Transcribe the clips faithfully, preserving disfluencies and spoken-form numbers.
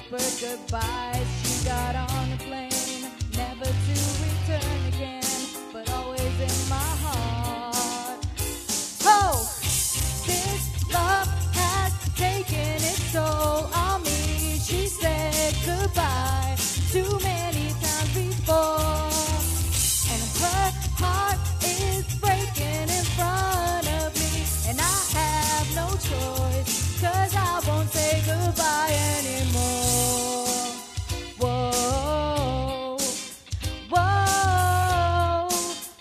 whispered goodbyes. She got on a plane, never to return again, but always in my heart. Oh, this love has taken its toll on me. She said goodbye too many times before, and her heart is breaking in front of me, and I have no choice, 'cause I won't say goodbye anymore. Whoa, whoa,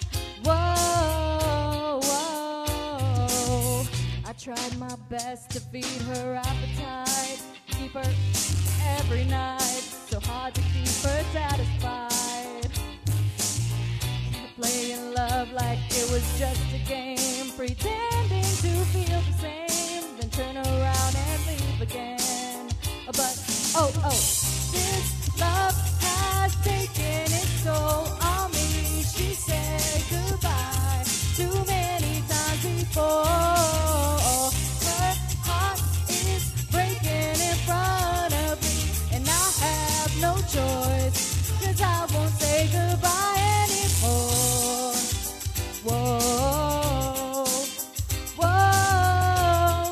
whoa, whoa. I tried my best to feed her appetite, keep her every night, so hard to keep her satisfied. Playing love like it was just a game, pretending to feel the same, then turn around and leave again. But oh, oh, this love has taken its toll on me. She said goodbye too many times before. Her heart is breaking in front of me, and I have no choice, 'cause I won't say goodbye anymore. Whoa, whoa,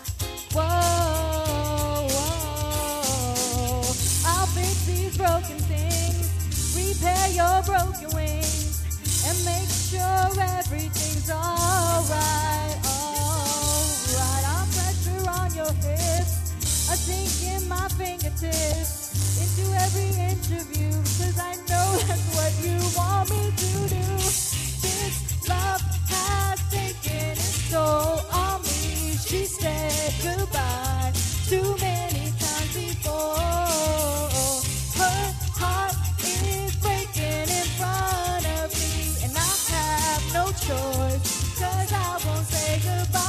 whoa, whoa. I'll fix these broken things, repair your broken wings, and make sure everything's alright, alright. I'll pressure on your hips, I sink in my fingertips into every interview, 'cause I know that's what you want me to do. This love has taken its toll on me. She said goodbye too many times before. Her heart is breaking in front of me, and I have no choice, 'cause I won't say goodbye